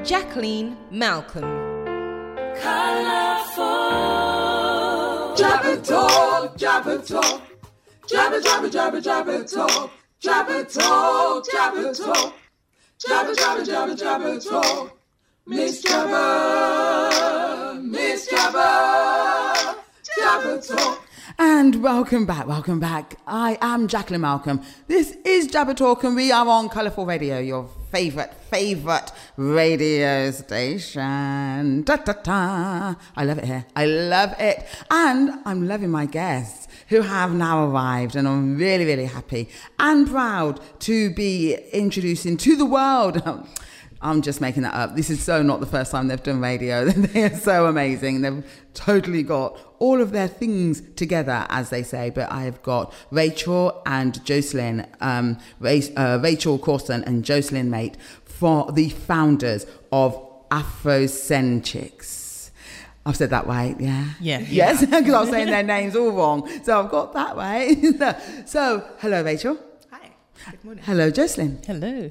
Jacqueline Malcolm. Colourful. Jabber talk, jabber talk. Jabber, jabber, jabber, jabber talk. Jabber talk, jabber talk. Jabber, jabber, jabber, jabber talk. Miss Jabber, Miss Jabber, Jabber talk. And welcome back. I am Jacqueline Malcolm. This is Jabber Talk and we are on Colourful Radio, your favourite radio station. Da, da, da. I love it here. I love it. And I'm loving my guests who have now arrived, and I'm really, really happy and proud to be introducing to the world. I'm just making that up. This is so not the first time they've done radio. They are so amazing. They've totally got all of their things together, as they say. But I have got Rachel and Jocelyn, Rachel Corson and Jocelyn Mate, for the founders of Afrocentrics. I've said that right, yeah? Yeah. Yes, because I was saying their names all wrong. So I've got that right. So, hello, Rachel. Good morning. Hello, Jocelyn. Hello.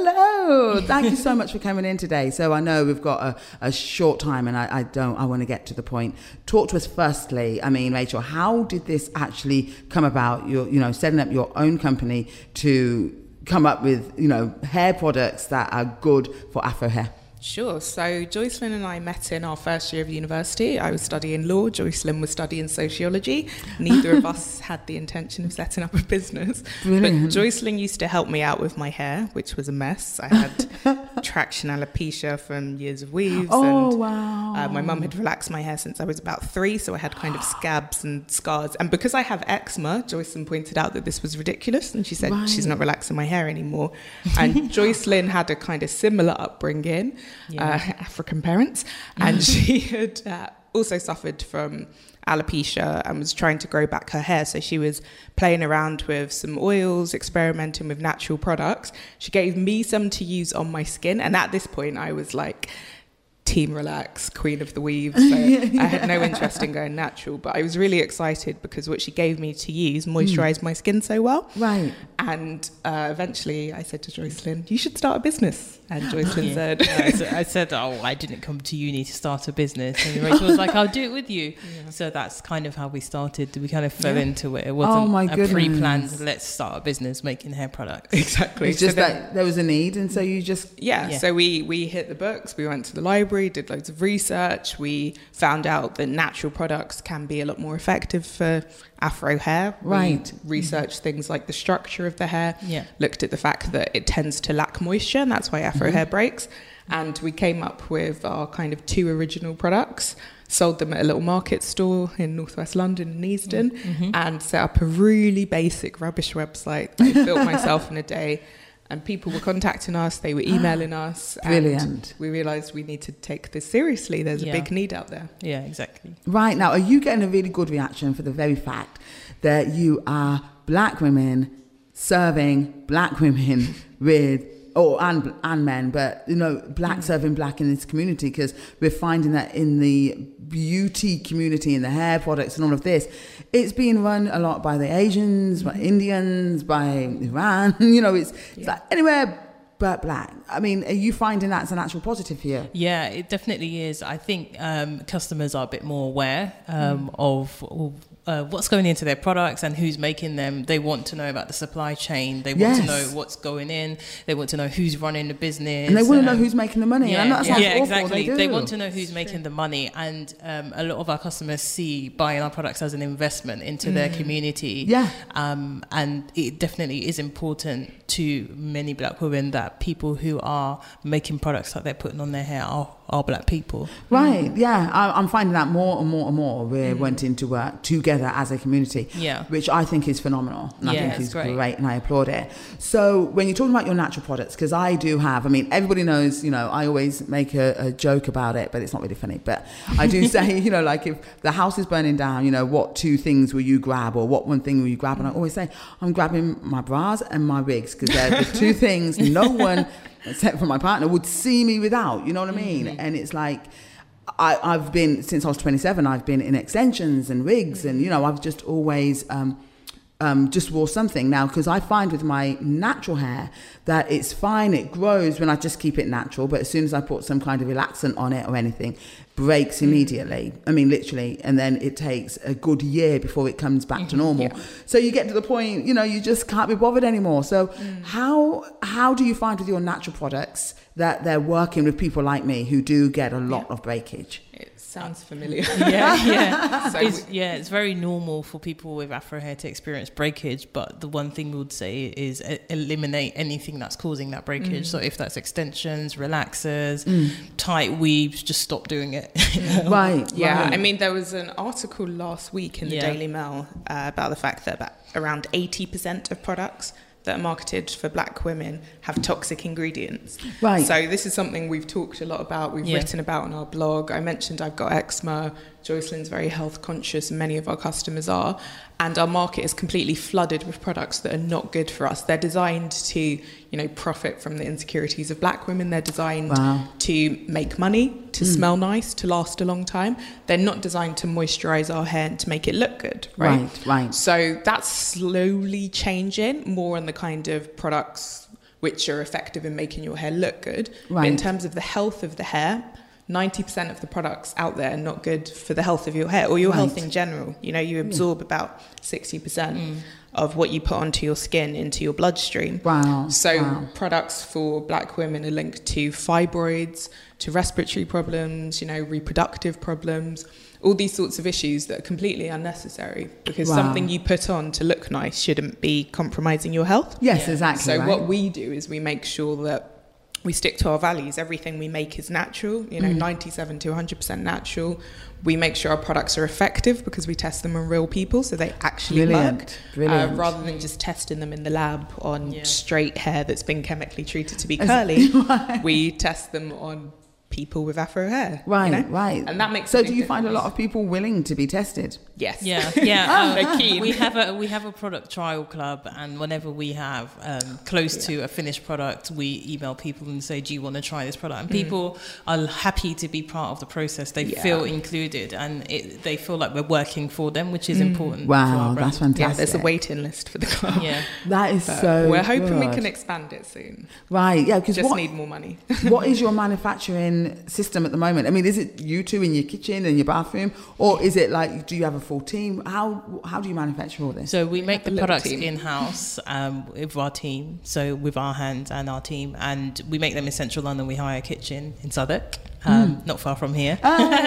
Thank you so much for coming in today. So I know we've got a short time and I want to get to the point. Talk to us firstly. I mean, Rachel, how did this actually come about? You're, setting up your own company to come up with, hair products that are good for Afro hair. Sure. So Jocelyn and I met in our first year of university. I was studying law. Jocelyn was studying sociology. Neither of us had the intention of setting up a business. Brilliant. But Jocelyn used to help me out with my hair, which was a mess. I had traction alopecia from years of weaves. Oh, and, wow. My mum had relaxed my hair since I was about 3, so I had kind of scabs and scars. And because I have eczema, Jocelyn pointed out that this was ridiculous. And she said, she's not relaxing my hair anymore. And Jocelyn had a kind of similar upbringing. African parents, and she had also suffered from alopecia and was trying to grow back her hair. So she was playing around with some oils, experimenting with natural products. She gave me some to use on my skin, and at this point I was like, Team Relax, Queen of the Weave. So I had no interest in going natural, but I was really excited because what she gave me to use moisturised my skin so well. Right. And eventually I said to Jocelyn, you should start a business. And Jocelyn said... I said, I didn't come to uni to start a business. And Rachel was like, I'll do it with you. Yeah. So that's kind of how we started. We kind of fell into it. It wasn't a pre-planned, let's start a business making hair products. Exactly. It's just that there was a need, and so you just... Yeah. So we hit the books. We went to the library, did loads of research. We found out that natural products can be a lot more effective for Afro hair. Right. We researched things like the structure of the hair, looked at the fact that it tends to lack moisture, and that's why Afro hair breaks. And we came up with our kind of 2 original products, sold them at a little market store in northwest London in Easton, and set up a really basic rubbish website that I built myself in a day. And people were contacting us, they were emailing us. Brilliant. And we realised we need to take this seriously. There's a big need out there. Yeah, exactly. Right. Now, are you getting a really good reaction for the very fact that you are black women serving black women with... and men, but black serving black in this community, because we're finding that in the beauty community, in the hair products and all of this, it's being run a lot by the Asians, by Indians, by Iran. It's like anywhere but black. I mean, are you finding that's an actual positive for you? Yeah, it definitely is. I think customers are a bit more aware of what's going into their products and who's making them. They want to know about the supply chain. They want to know what's going in. They want to know who's running the business. And they want to know who's making the money. Yeah, and that sounds awful. Exactly. They want to know who's making the money. And a lot of our customers see buying our products as an investment into their community. Yeah. And it definitely is important to many black women that people who are making products that they're putting on their hair are black people. Right, yeah. I'm finding that more and more and more. We're wanting to work together as a community, which I think is phenomenal. And I think is great, and I applaud it. So when you're talking about your natural products, because I do have, everybody knows, I always make a joke about it, but it's not really funny. But I do say, like if the house is burning down, what 2 things will you grab, or what 1 thing will you grab? And I always say, I'm grabbing my bras and my wigs, because they're the 2 things no one except for my partner would see me without, you know what I mean? And it's like, I've been, since I was 27, I've been in extensions and wigs, and I've just always just wore something. Now, because I find with my natural hair that it's fine, it grows when I just keep it natural, but as soon as I put some kind of relaxant on it or anything, breaks immediately. I mean, literally. And then it takes a good year before it comes back to normal. Yeah. So you get to the point, you just can't be bothered anymore. So how do you find with your natural products that they're working with people like me who do get a lot of breakage? It sounds familiar. Yeah. So it's very normal for people with Afro hair to experience breakage, but the one thing we would say is eliminate anything that's causing that breakage. So if that's extensions, relaxers, tight weaves, just stop doing it. Right. Yeah. Right. I mean, there was an article last week in the Daily Mail about the fact that around 80% of products that are marketed for black women have toxic ingredients. Right. So this is something we've talked a lot about, we've written about on our blog. I mentioned I've got eczema. Joycelyn's very health conscious, and many of our customers are. And our market is completely flooded with products that are not good for us. They're designed to, profit from the insecurities of black women. They're designed to make money, to smell nice, to last a long time. They're not designed to moisturize our hair and to make it look good, right? Right. So that's slowly changing more on the kind of products which are effective in making your hair look good. Right. But in terms of the health of the hair, 90% of the products out there are not good for the health of your hair or your health in general. You absorb about 60% of what you put onto your skin into your bloodstream. Wow. So products for black women are linked to fibroids, to respiratory problems, reproductive problems, all these sorts of issues that are completely unnecessary because something you put on to look nice shouldn't be compromising your health. Yes, exactly. So what we do is we make sure that we stick to our values. Everything we make is natural, 97 to 100% natural. We make sure our products are effective because we test them on real people, so they actually work. Brilliant. Rather than just testing them in the lab on straight hair that's been chemically treated to be curly, we test them on people with Afro hair. Right. And that makes so do you find a lot of people willing to be tested? Yes. Yeah. They're keen. We have a product trial club, and whenever we have close to a finished product, we email people and say, do you want to try this product? And people are happy to be part of the process. They feel included, and they feel like we're working for them, which is important. Wow, that's fantastic. Yeah, there's a waiting list for the club. Yeah. That is so we're hoping we good. can expand it soon. Right, yeah, because just need more money. What is your manufacturing system at the moment? I mean, is it you two in your kitchen and your bathroom, or is it like, do you have a full team? How do you manufacture all this? So we make the products in-house with our team, so with our hands and our team, and we make them in central London. We hire a kitchen in Southwark, not far from here.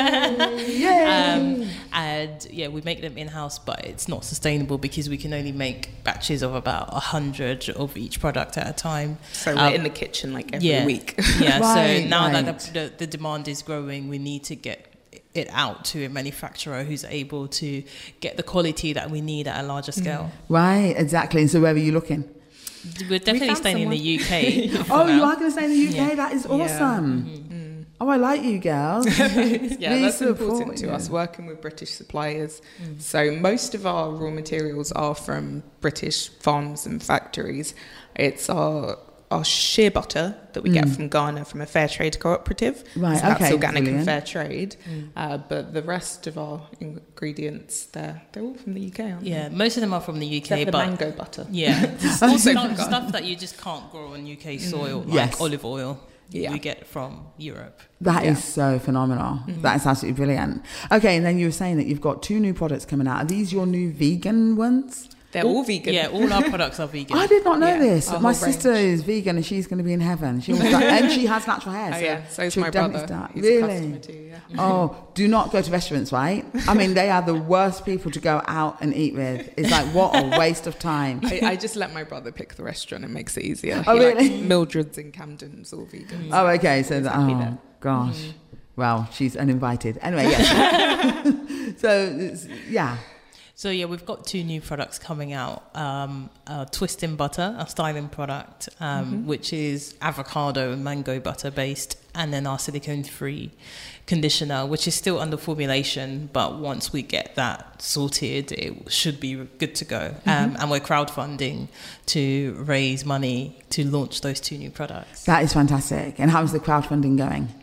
And we make them in-house, but it's not sustainable because we can only make batches of about 100 of each product at a time. So we're in the kitchen like every week. So now that the demand is growing, we need to get it out to a manufacturer who's able to get the quality that we need at a larger scale. Right, exactly. And so where are you looking? We're definitely staying in the UK. Oh, you are going to stay in the UK? That is awesome. Oh, I like you girls. That's important to us, working with British suppliers. So most of our raw materials are from British farms and factories. It's our shea butter that we get from Ghana from a fair trade cooperative. Right, so that's organic brilliant. and fair trade. But the rest of our ingredients, they're all from the UK, aren't they? Yeah, most of them are from the UK. Except the but mango butter. Yeah. Also stuff that you just can't grow on UK soil, like olive oil. We get from Europe. That is so phenomenal. That is absolutely brilliant. Okay, and then you were saying that you've got 2 new products coming out. Are these your new vegan ones? They're all vegan. Yeah, all our products are vegan. I did not know this. Our My whole sister range. is vegan and she's going to be in heaven. She was and she has natural hair. So is she'll my definitely brother. start. He's a customer too, Oh, do not go to restaurants, right? I mean, they are the worst people to go out and eat with. It's like, what a waste of time. I just let my brother pick the restaurant. It makes it easier. Oh, really? Mildred's in Camden's all vegan. Oh, okay. So, gosh. Well, she's uninvited. Anyway, yes. So we've got 2 new products coming out. Twisting Butter, a styling product, which is avocado and mango butter based, and then our silicone-free conditioner, which is still under formulation, but once we get that sorted, it should be good to go. And we're crowdfunding to raise money to launch those 2 new products. That is fantastic. And how's the crowdfunding going?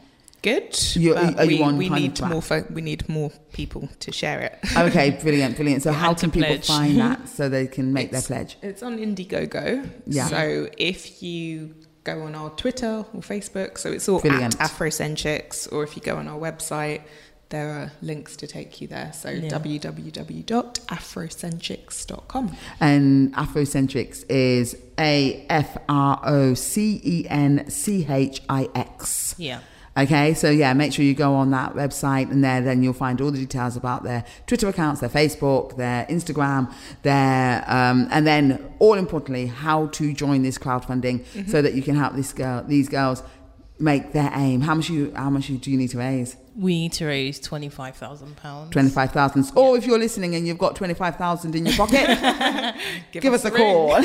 good. We need more people to share it. Okay, brilliant. So how can people pledge. find that so they can make their pledge? It's on Indiegogo. Yeah. So if you go on our Twitter or Facebook, so it's all Brilliant. at Afrocentrics, or if you go on our website, there are links to take you there. So www.afrocentrics.com. And Afrocentrics is AFROCENCHIX. Yeah. Okay, so yeah, make sure you go on that website, and then you'll find all the details about their Twitter accounts, their Facebook, their Instagram, and then all importantly, how to join this crowdfunding so that you can help these girls make their aim. How much do you need to raise? We need to raise £25,000. 25,000. Or if you're listening and you've got 25,000 in your pocket, give us a call.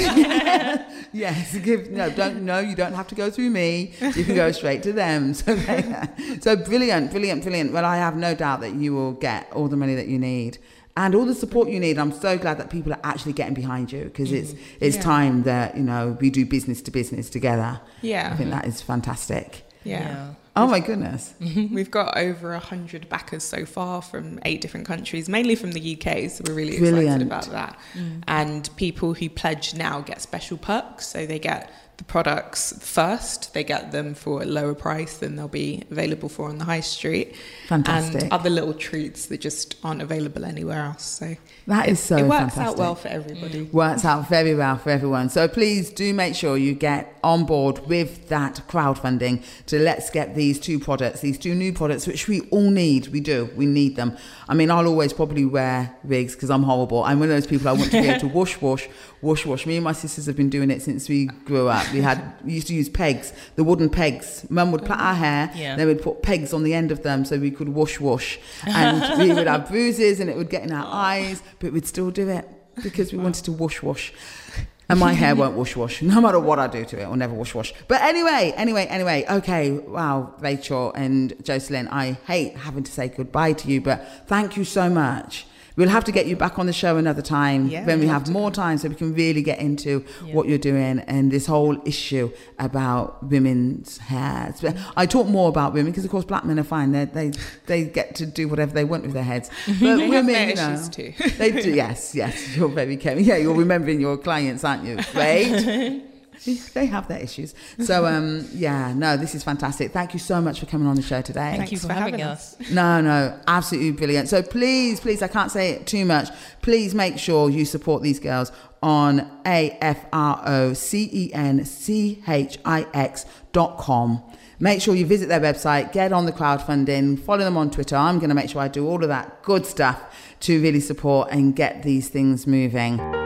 Yes. You don't have to go through me. You can go straight to them. So brilliant. Well, I have no doubt that you will get all the money that you need and all the support you need. I'm so glad that people are actually getting behind you, because it's time that, we do business to business together. Yeah. I think that is fantastic. Yeah. Oh my goodness. We've got over 100 backers so far from 8 different countries, mainly from the UK, so we're really excited about that. And people who pledge now get special perks, so they get the products first, they get them for a lower price than they'll be available for on the high street. Fantastic. And other little treats that just aren't available anywhere else. So that is so fantastic. It works out well for everybody. Works out very well for everyone. So please do make sure you get on board with that crowdfunding to let's get these two new products, which we all need. We need them. I mean, I'll always probably wear wigs because I'm horrible. I'm one of those people I want to be able to wash. Me and my sisters have been doing it since we grew up. We used to use pegs, the wooden pegs. Mum would plait our hair, then we'd put pegs on the end of them so we could wash. And we would have bruises and it would get in our eyes, but we'd still do it because we wanted to wash. And my hair won't wash. No matter what I do to it, it'll never wash. But anyway. Okay, wow, Rachel and Jocelyn, I hate having to say goodbye to you, but thank you so much. We'll have to get you back on the show another time when we have more time, so we can really get into what you're doing and this whole issue about women's hair. I talk more about women because, of course, black men are fine. They get to do whatever they want with their heads. But they women, have their issues too. They do. Yes. You're very careful. Yeah, you're remembering your clients, aren't you? Right? They have their issues. So, this is fantastic. Thank you so much for coming on the show today. Thank you for having us. No, absolutely brilliant. So please, I can't say it too much. Please make sure you support these girls on AFROCENCHIX.com. Make sure you visit their website, get on the crowdfunding, follow them on Twitter. I'm going to make sure I do all of that good stuff to really support and get these things moving.